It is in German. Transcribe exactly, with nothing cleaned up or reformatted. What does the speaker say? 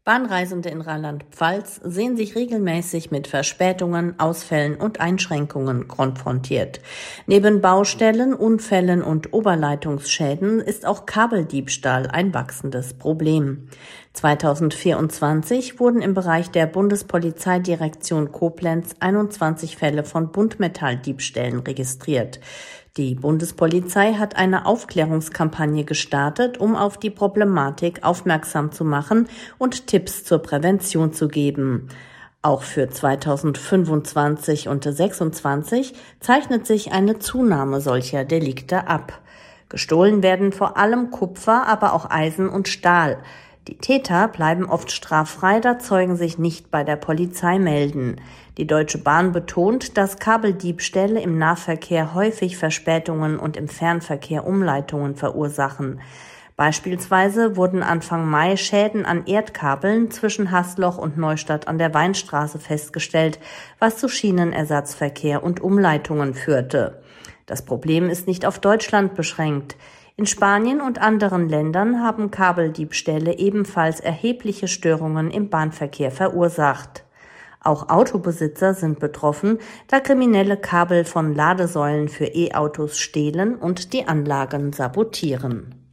Bahnreisende in Rheinland-Pfalz sehen sich regelmäßig mit Verspätungen, Ausfällen und Einschränkungen konfrontiert. Neben Baustellen, Unfällen und Oberleitungsschäden ist auch Kabeldiebstahl ein wachsendes Problem. zweitausendvierundzwanzig wurden im Bereich der Bundespolizeidirektion Koblenz einundzwanzig Fälle von Buntmetalldiebstählen registriert. Die Bundespolizei hat eine Aufklärungskampagne gestartet, um auf die Problematik aufmerksam zu machen und Tipps zur Prävention zu geben. Auch für zweitausendfünfundzwanzig und sechsundzwanzig zeichnet sich eine Zunahme solcher Delikte ab. Gestohlen werden vor allem Kupfer, aber auch Eisen und Stahl. Die Täter bleiben oft straffrei, da Zeugen sich nicht bei der Polizei melden. Die Deutsche Bahn betont, dass Kabeldiebstähle im Nahverkehr häufig Verspätungen und im Fernverkehr Umleitungen verursachen. Beispielsweise wurden Anfang Mai Schäden an Erdkabeln zwischen Haßloch und Neustadt an der Weinstraße festgestellt, was zu Schienenersatzverkehr und Umleitungen führte. Das Problem ist nicht auf Deutschland beschränkt. In Spanien und anderen Ländern haben Kabeldiebstähle ebenfalls erhebliche Störungen im Bahnverkehr verursacht. Auch Autobesitzer sind betroffen, da Kriminelle Kabel von Ladesäulen für E-Autos stehlen und die Anlagen sabotieren.